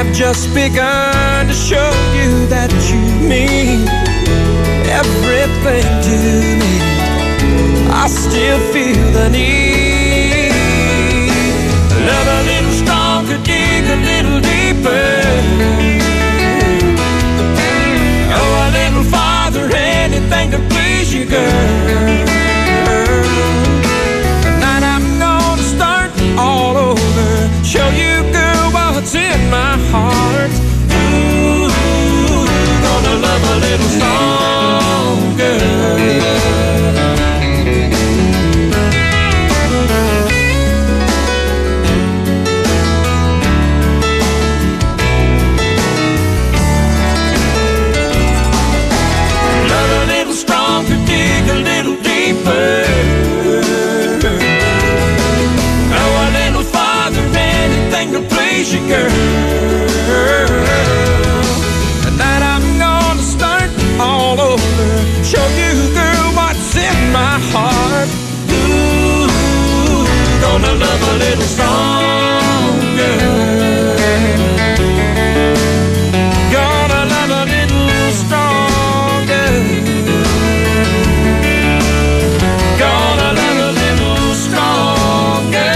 I've just begun to show you that you mean everything to me. I still feel the need. Love a little stronger, dig a little deeper. Go a little farther, anything to please you, girl. Tonight I'm gonna start all over, show you, girl, what's in my heart. Ooh, gonna love a little stronger. Girl, tonight I'm gonna start all over, show you, girl, what's in my heart. Ooh, gonna love a little stronger. Gonna love a little stronger. Gonna love a little stronger.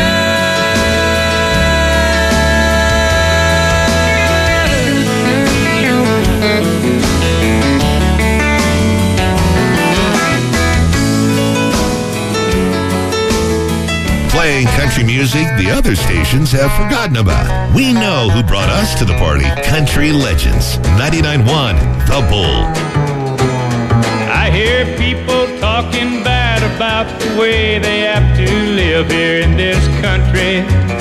Playing country music the other stations have forgotten about. We know who brought us to the party. Country Legends, 99.1 The Bull. I hear people talking bad about the way they have to live here in this country.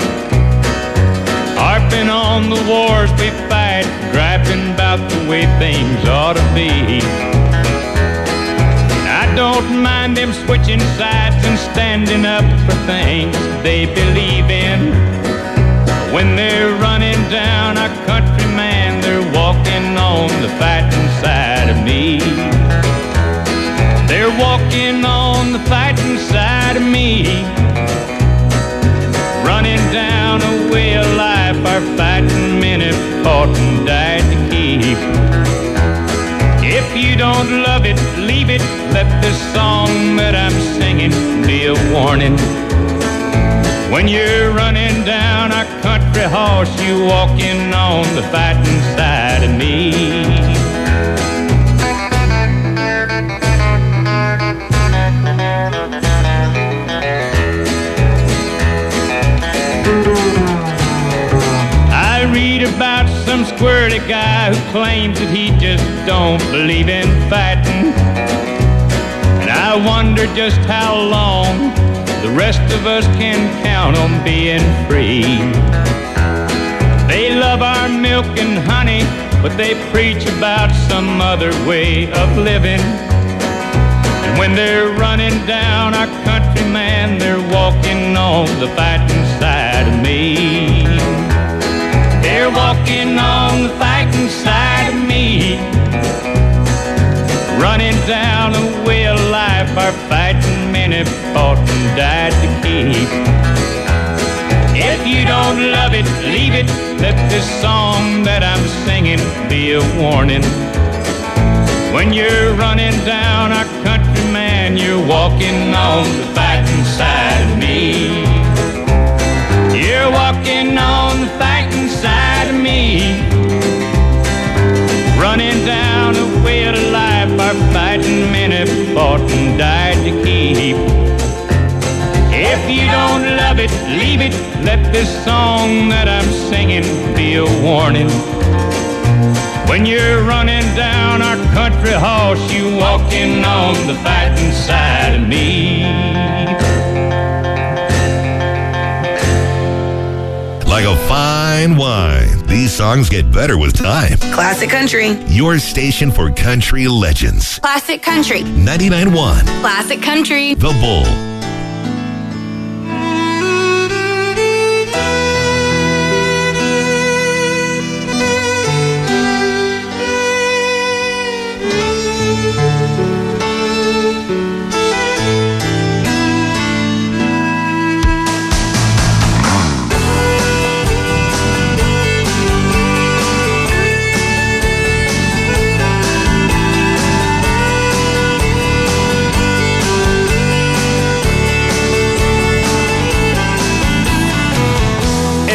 Harping on the wars we fight, griping about the way things ought to be. I don't mind them switching sides and standing up for things they believe in. When they're running down our country, man, they're walking on the fighting side of me. They're walking on the fighting side of me. Running down a way of life our fighting men have fought and died to keep. If you don't love it, leave it. Let this song that I'm singing be a warning. When you're running down our country horse, you walking on the fighting side of me. I read about some squirrely guy who claims that he just don't believe in fighting. And I wonder just how long the rest of us can count on being free. They love our milk and honey, but they preach about some other way of living. And when they're running down our country, man, they're walking on the fighting side of me. They're walking on the fighting side of me. Running down the way of life our fighting men have fought and died to keep. If you don't love it, leave it. Let this song that I'm singing be a warning. When you're running down our country, man, you're walking on the fighting side of me. You're walking on the fighting side of me. Running down the way of life our fighting men have fought and died to keep. If you don't love it, leave it. Let this song that I'm singing be a warning. When you're running down our country horse, you walking on the fighting side of me. Like a fine wine, these songs get better with time. Classic Country. Your station for country legends. Classic Country. 99.1 Classic Country. The Bull.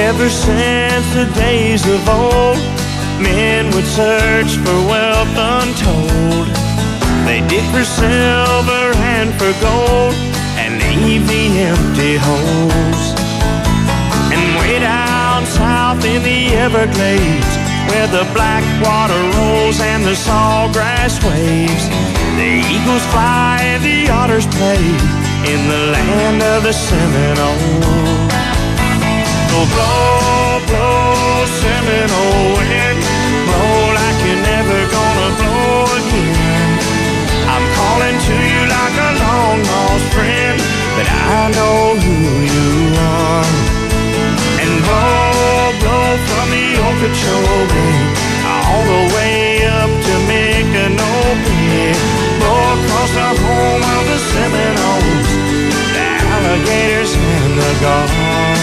Ever since the days of old, men would search for wealth untold. They dig for silver and for gold and leave the empty holes. And way down south in the Everglades, where the black water rolls and the sawgrass waves, the eagles fly and the otters play in the land of the Seminoles. So blow, blow, Seminole wind, blow like you're never gonna blow again. I'm calling to you like a long-lost friend, but I know who you are. And blow, blow from the Okeechobee all the way up to Micanopy. Blow across the home of the Seminoles, the alligators and the gulls.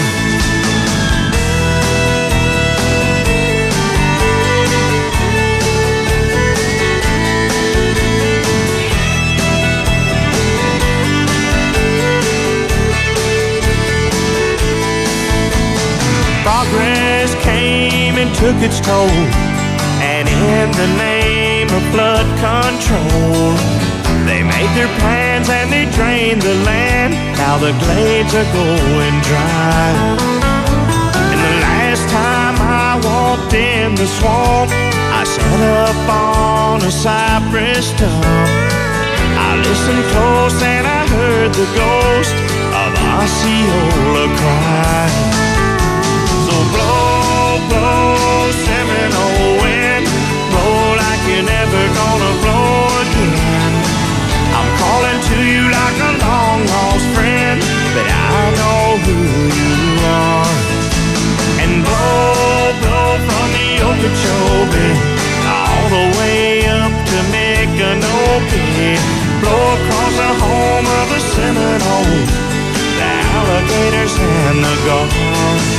Progress came and took its toll, and in the name of flood control, they made their plans and they drained the land. Now the glades are going dry. And the last time I walked in the swamp, I sat up on a cypress stump. I listened close and I heard the ghost of Osceola cry. So blow, blow, Seminole wind, blow like you're never gonna blow again. I'm calling to you like a long-lost friend, but I know who you are. And blow, blow from the Okeechobee all the way up to Micanopy. Blow across the home of the Seminoles, the alligators and the gulls.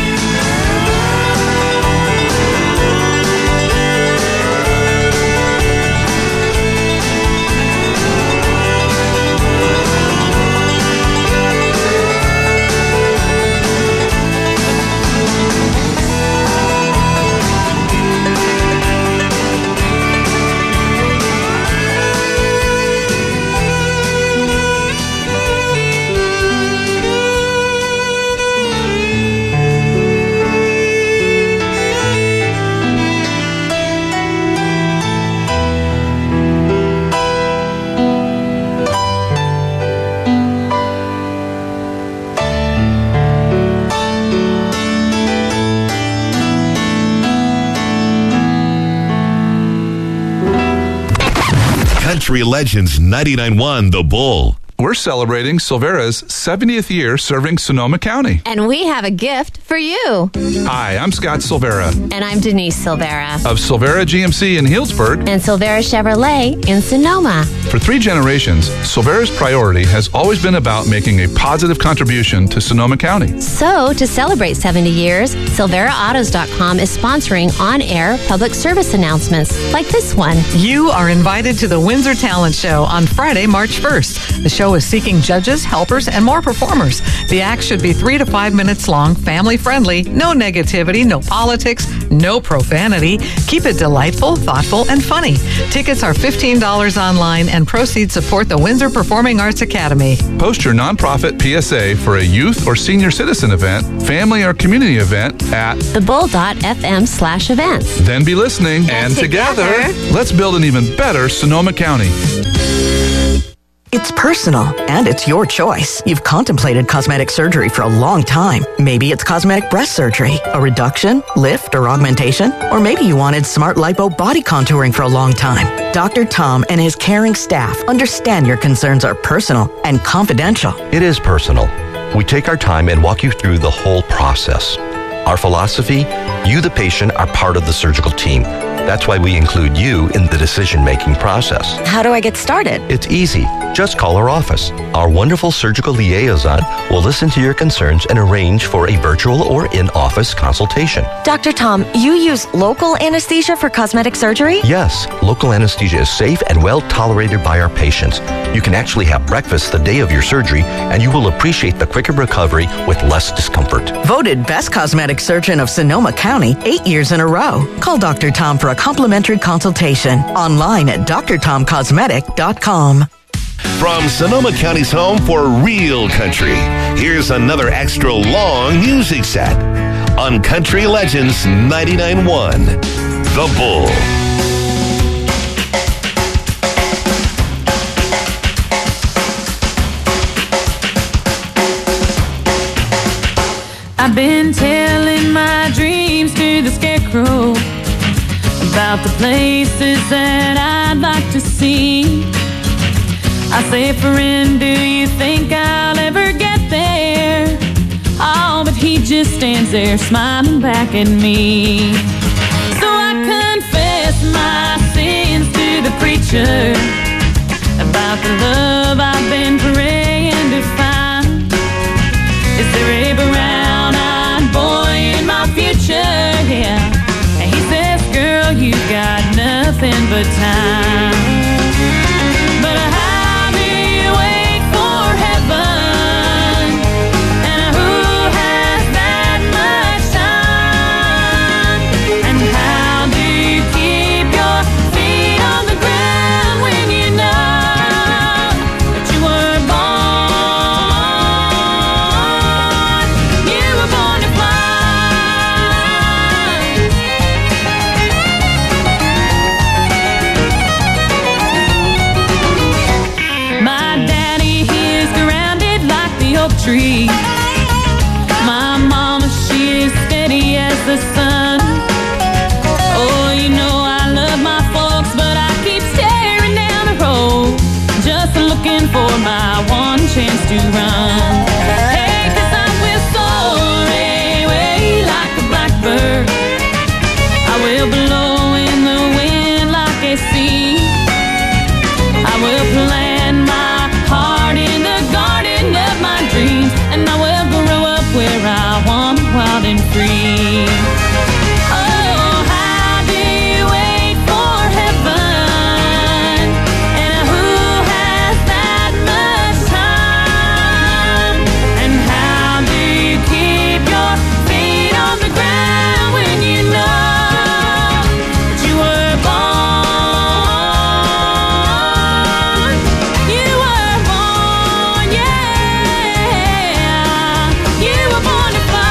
Country Legends 99.1 The Bull. We're celebrating Silvera's 70th year serving Sonoma County. And we have a gift for you. Hi, I'm Scott Silvera. And I'm Denise Silvera. Of Silvera GMC in Healdsburg. And Silvera Chevrolet in Sonoma. For 3 generations, Silvera's priority has always been about making a positive contribution to Sonoma County. So, to celebrate 70 years, SilveraAutos.com is sponsoring on-air public service announcements like this one. You are invited to the Windsor Talent Show on Friday, March 1st. The show is seeking judges, helpers, and more performers. The act should be 3 to 5 minutes long, family-friendly, no negativity, no politics, no profanity. Keep it delightful, thoughtful, and funny. Tickets are $15 online, and proceeds support the Windsor Performing Arts Academy. Post your nonprofit PSA for a youth or senior citizen event, family or community event at thebull.fm/events. Then be listening, and together, let's build an even better Sonoma County. It's personal, and it's your choice. You've contemplated cosmetic surgery for a long time. Maybe it's cosmetic breast surgery, a reduction, lift, or augmentation. Or maybe you wanted smart lipo body contouring for a long time. Dr. Tom and his caring staff understand your concerns are personal and confidential. It is personal. We take our time and walk you through the whole process. Our philosophy, you the patient are part of the surgical team. That's why we include you in the decision-making process. How do I get started? It's easy. Just call our office. Our wonderful surgical liaison will listen to your concerns and arrange for a virtual or in-office consultation. Dr. Tom, you use local anesthesia for cosmetic surgery? Yes, local anesthesia is safe and well tolerated by our patients. You can actually have breakfast the day of your surgery, and you will appreciate the quicker recovery with less discomfort. Voted Best Cosmetic Surgeon of Sonoma County 8 years in a row. Call Dr. Tom for a complimentary consultation. Online at drtomcosmetic.com. From Sonoma County's home for real country, here's another extra long music set on Country Legends 99.1, The Bull. I've been telling my dreams to the scarecrow about the places that I'd like to see. I say, friend, do you think I'll ever get there? Oh, but he just stands there smiling back at me. So I confess my sins to the preacher about the love I've been praying to find. Is there a brown-eyed boy in my future? Yeah. And he says, girl, you got nothing but time. But how do you wait for heaven? And who has that much time? And how do you keep your feet on the ground when you know that you were born? You were born to fly. My daddy, he is grounded like the oak tree. My mama, she is steady as the sun. Oh, you know I love my folks, but I keep staring down the road, just looking for my one chance to run. Hey, 'cause I will soar away like a blackbird. I will blow in the wind like a sea. I will plant my heart in the garden of my dreams, and I will grow up where I want, wild and free. Oh, how do you wait for heaven? And who has that much time? And how do you keep your feet on the ground when you know that you were born? You were born, yeah. You were born to fly.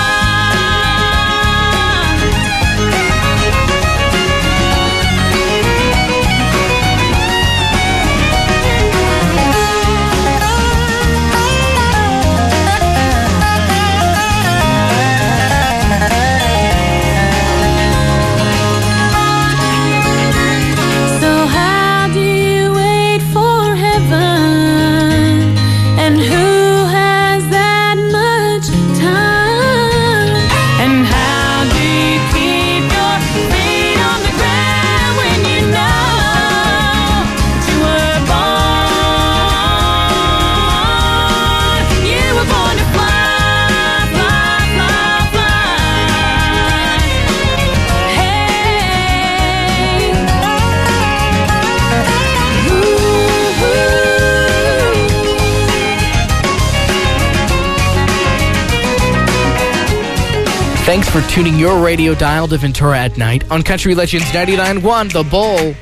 So how do you wait for heaven? And who has that much time? And how do you keep your feet on the ground when you know that you were born? You were born to fly, fly, fly, fly. Hey. Thanks for tuning your radio dial to Ventura at night on Country Legends 99.1, The Bull.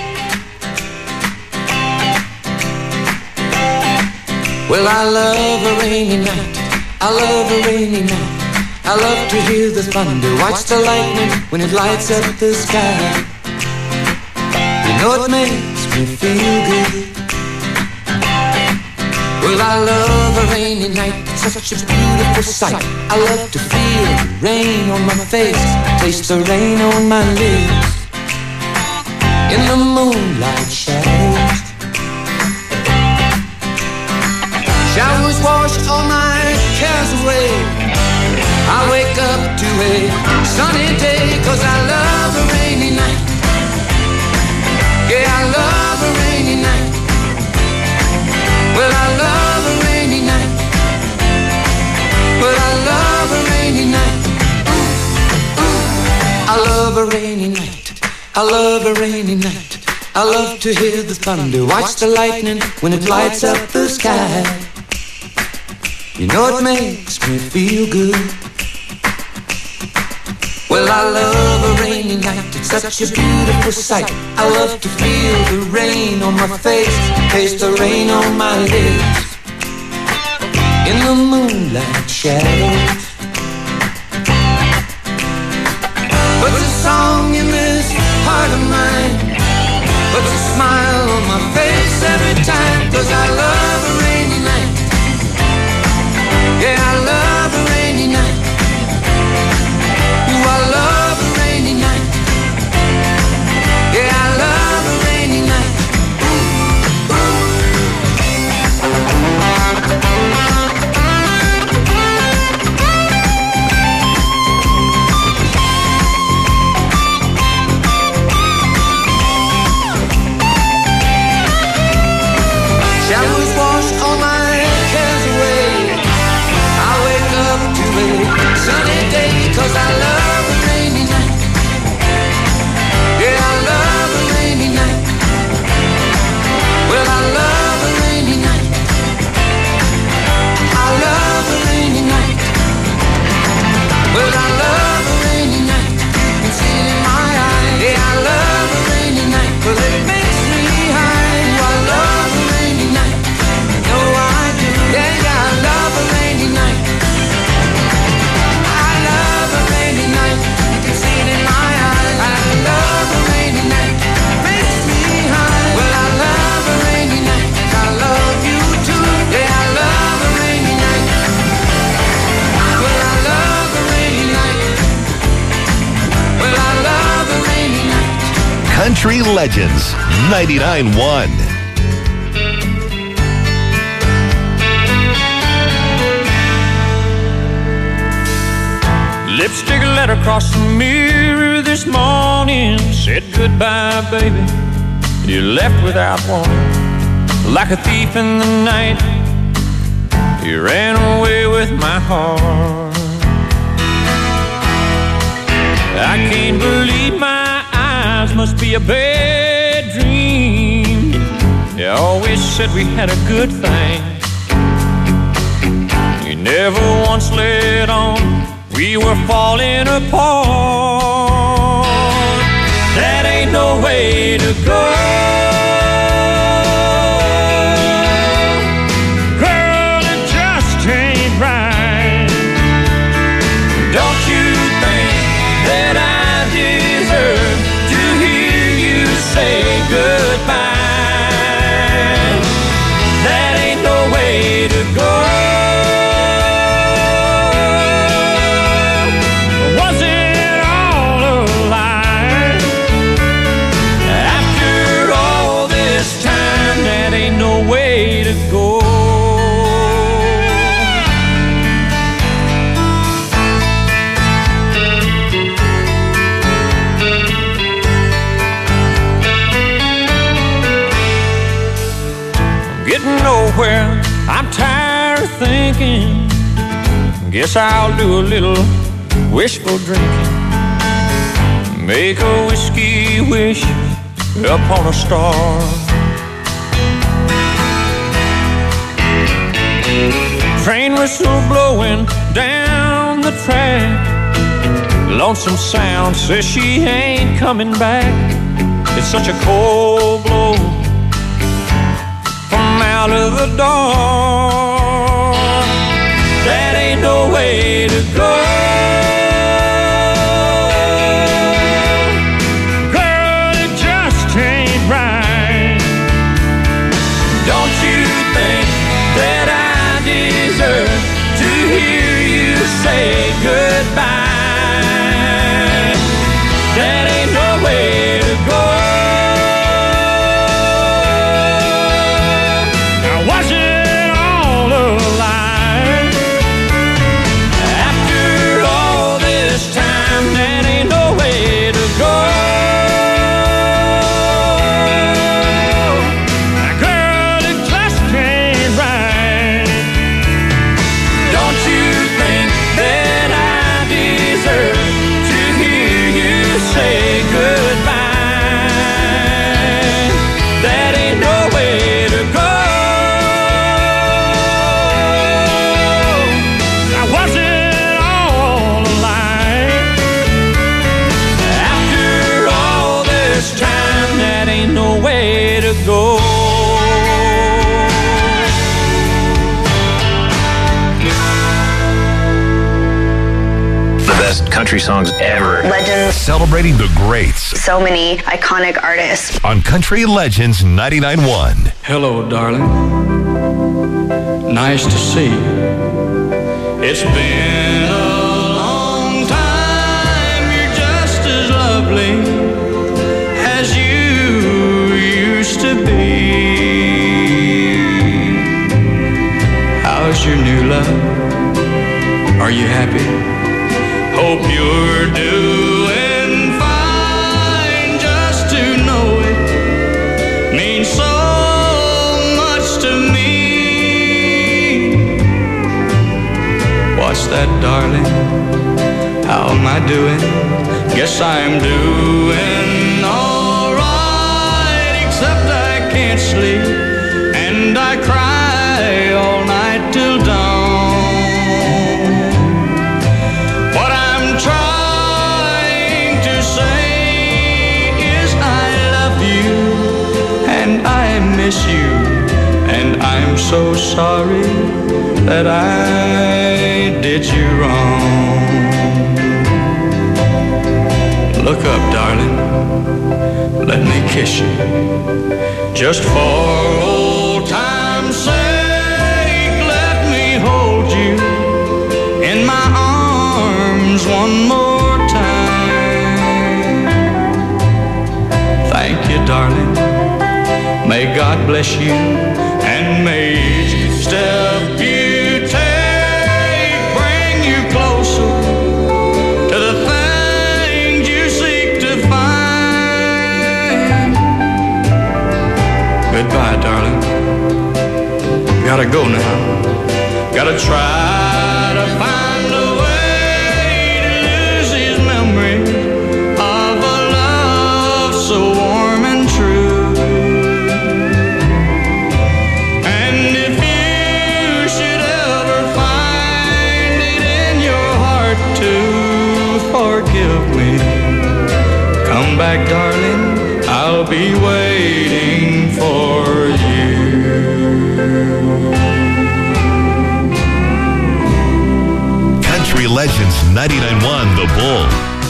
Well, I love a rainy night. I love a rainy night. I love to hear the thunder, watch the lightning when it lights up the sky. You know it makes me feel good. Well, I love a rainy night, such a beautiful sight. I love to feel the rain on my face, taste the rain on my lips. In the moonlight shadows, showers wash all my cares away. I wake up to a sunny day, 'cause I love a rainy night. love a rainy night. I love a rainy night. I love to hear the thunder, watch the lightning when it lights up the sky. You know it makes me feel good. Well, I love a rainy night. It's such a beautiful sight. I love to feel the rain on my face, taste the rain on my lips. In the moonlight shadows, puts a song in this heart of mine, puts a smile on my face every time. 'Cause I love a rainy night. Yeah, I love a rainy night. Ooh, I love a rainy night. Yeah, I love a rainy night. Showers wash all my cares away. I wake up to a sunny day. 'Cause I love a rainy night. Yeah, I love a rainy night. Well, I love a rainy night. I love a rainy night. Well, I love a rainy night. You can see it in my eyes. Yeah, I love a rainy night. 'Cause it makes me high. I love a rainy night. No, I do. Yeah, yeah, I love a rainy night. I love a rainy night. You can see it in my eyes. I love a rainy night. Makes me high. Well, I love a rainy night. I love you too. Yeah, I love a rainy night. Well, I love a rainy night. Well, I love a rainy night. Country Legends 99.1. Lipstick letter across the mirror this morning said goodbye, baby. You left without warning, like a thief in the night. You ran away with my heart. I can't believe my eyes, must be a bad dream. You always said we had a good thing. You never once let on we were falling apart. That ain't no way to go. Girl, it just ain't right. Don't you think that I deserve to hear you say goodbye? That ain't no way to go. Nowhere, I'm tired of thinking. Guess I'll do a little wishful drinking. Make a whiskey wish upon a star. Train whistle blowing down the track. Lonesome sound says she ain't coming back. It's such a cold blow out of the dark. That ain't no way to go. Girl, it just ain't right. Don't you think that I deserve to hear you say goodbye? That ain't no way to go. Don't you think that country songs ever. Legends. Celebrating the greats So many iconic artists. on Country Legends 99.1. Hello, darling. Nice to see you. It's been a long time. You're just as lovely as you used to be. How's your new love? Are you happy? Hope you're doing fine. Just to know it means so much to me. What's that, darling? How am I doing? Guess I'm doing all right, except I can't sleep and I cry all night till dawn. What I'm trying to say is I love you and I miss you, and I'm so sorry that I did you wrong. Look up, darling, let me kiss you, just for old time's sake. Let me hold you in my arms one more time. Thank you, darling. May God bless you, and may each step you take bring you closer to the things you seek to find. Goodbye, darling. Gotta go now. Gotta try to find a way to lose his memory of a love so warm and true. And if you should ever find it in your heart to forgive me, come back, darling, I'll be waiting for you. Country Legends 99.1 The Bull.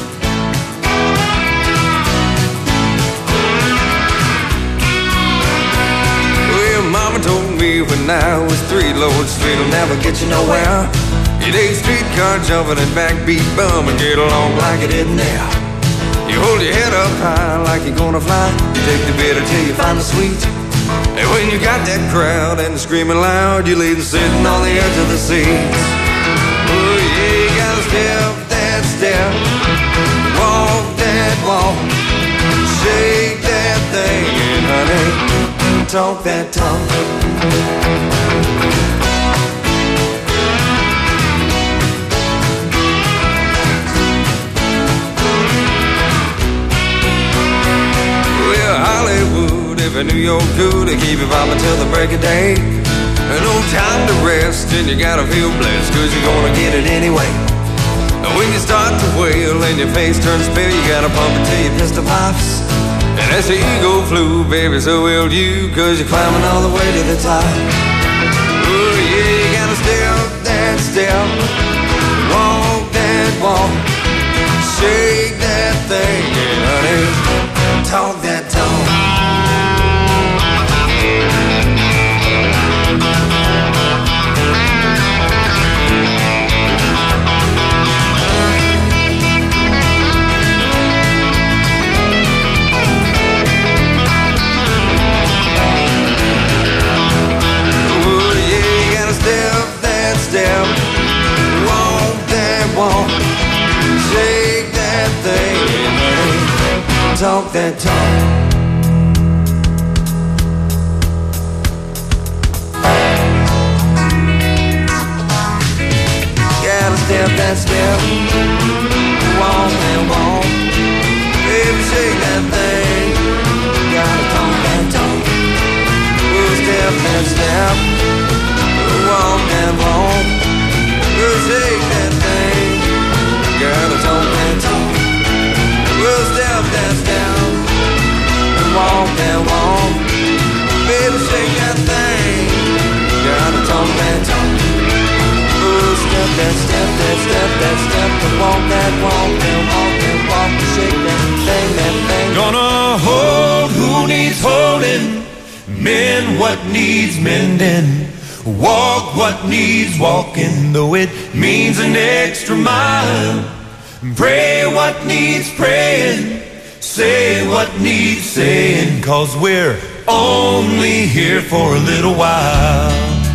Well, Mama told me when I was 3, Lord, street'll never get you nowhere. You take streetcar jumping and backbeat bum and get along like it isn't there. You hold your head up high like you're gonna fly. You take the bitter till you find the sweet. And when you got that crowd and screaming loud, you leave them sitting on the edge of the seats. Oh yeah, you gotta step that step, walk that walk, shake that thing, and honey, talk that talk. Well, Hollywood, if I knew you could, I'd keep you vibing till the break of day. And no time to rest, and you gotta feel blessed, cause you're gonna get it anyway. And when you start to wail and your face turns pale, you gotta pump it till your pistol pops. And as the ego flew, baby, so will you, cause you're climbing all the way to the top. Oh yeah, you gotta step that step, walk that walk, shake that thing, and honey, talk that talk. Step, walk that walk, shake that thing, and talk that talk. Gotta step that step, walk that walk, baby, shake that thing. Gotta talk that talk. We'll step that step, walk that walk, we'll shake that thing. Gotta talk that talk. We'll step that step and walk that walk, baby, shake that thing. Gotta talk that talk. We'll step that step, that step, that step, and walk that walk. mend what needs mending, walk what needs walking, though it means an extra mile. Pray what needs praying, say what needs saying, 'cause we're only here for a little while.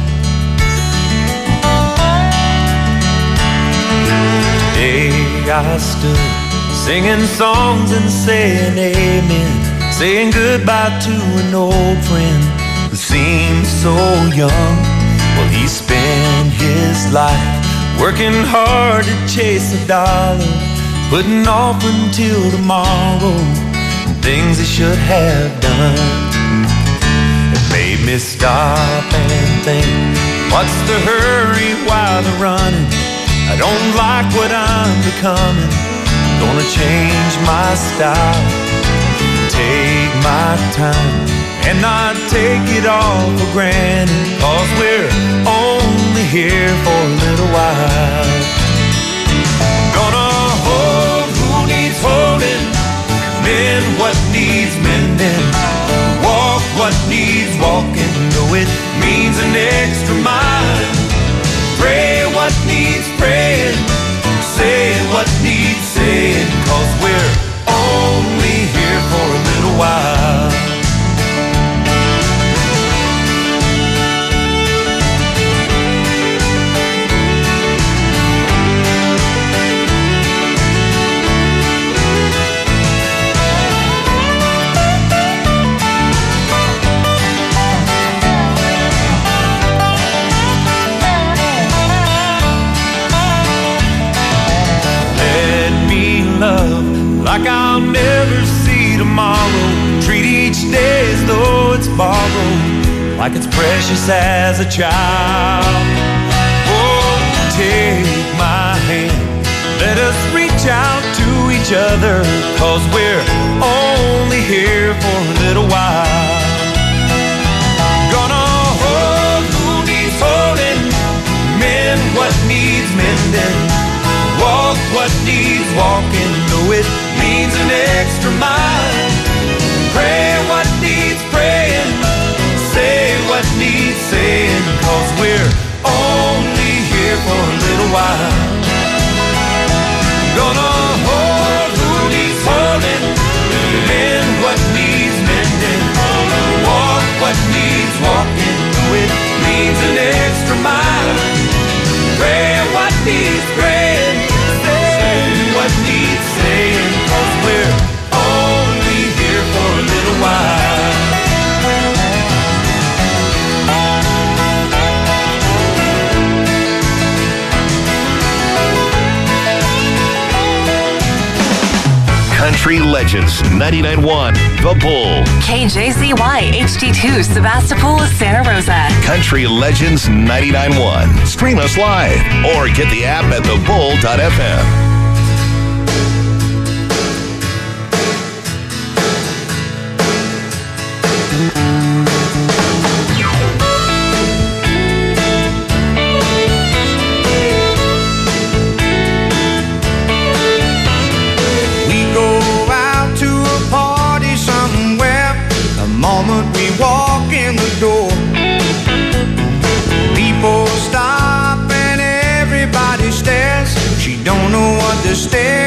Today I stood singing songs and saying amen, saying goodbye to an old friend who seemed so young. Well, he spent his life working hard to chase a dollar, putting off until tomorrow things he should have done. It made me stop and think, what's the hurry while they're running? I don't like what I'm becoming, gonna change my style, take my time, and not take it all for granted, 'cause we're only here for a little while. Gonna hold who needs holding, mend what needs mending, walk what needs walking, though it means an extra mile. Pray what needs praying, say what needs saying, 'cause we're only here for a little while. Love like I'll never see tomorrow, treat each day as though it's borrowed, like it's precious as a child. Oh, take my hand, let us reach out to each other, 'cause we're only here for a little while. Gonna hold who needs holding, mend what needs mending, walk what needs walking, though it means an extra mile. Pray what needs praying, say what needs saying, 'cause we're only here for a little while. Gonna hold who needs holding, mend what needs mending, walk what needs walking, though it means an extra mile. Pray what needs praying, what needs saying, 'cause we're only here for a little while. Country Legends 99.1 The Bull. KJZY HD2 Sebastopol, Santa Rosa. Country Legends 99.1. Stream us live or get the app at thebull.fm. We walk in the door, people stop and everybody stares. She don't know what they're staring